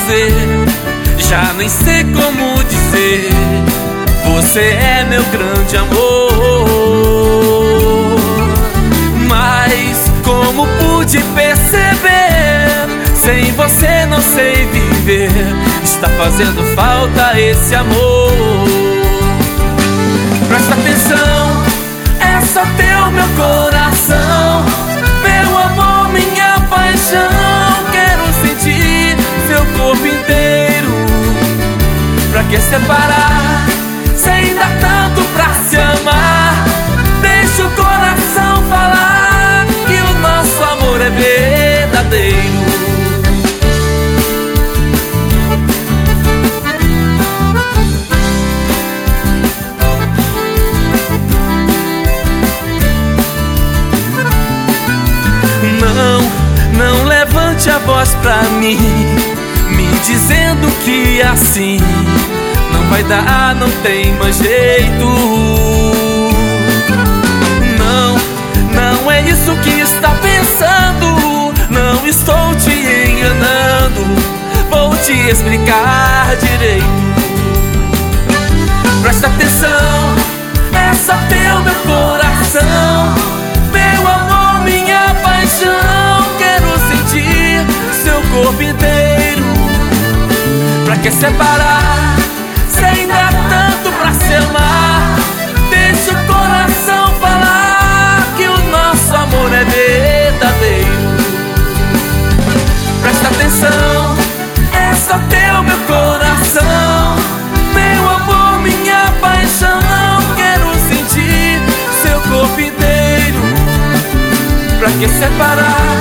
fazer, já nem sei como dizer. Você é meu grande amor, mas como pude perceber, sem você não sei viver. Está fazendo falta esse amor. Presta atenção, é só teu meu coração, meu amor, minha paixão. Quero sentir seu corpo inteiro. Pra que separar, se ainda há tanto pra se amar? Deixa o coração falar que o nosso amor é verdadeiro. Não levante a voz pra mim, me dizendo que assim não vai dar, não tem mais jeito. Não é isso que está pensando, não estou te enganando, vou te explicar direito. Presta atenção, é só teu meu coração, meu amor, minha paixão. Quero sentir seu corpo inteiro. Pra que separar, se ainda há tanto pra se amar? Deixa o coração falar que o nosso amor é verdadeiro. Presta atenção, é só teu meu coração, meu amor, minha paixão. Quero sentir seu corpo inteiro. Pra que separar,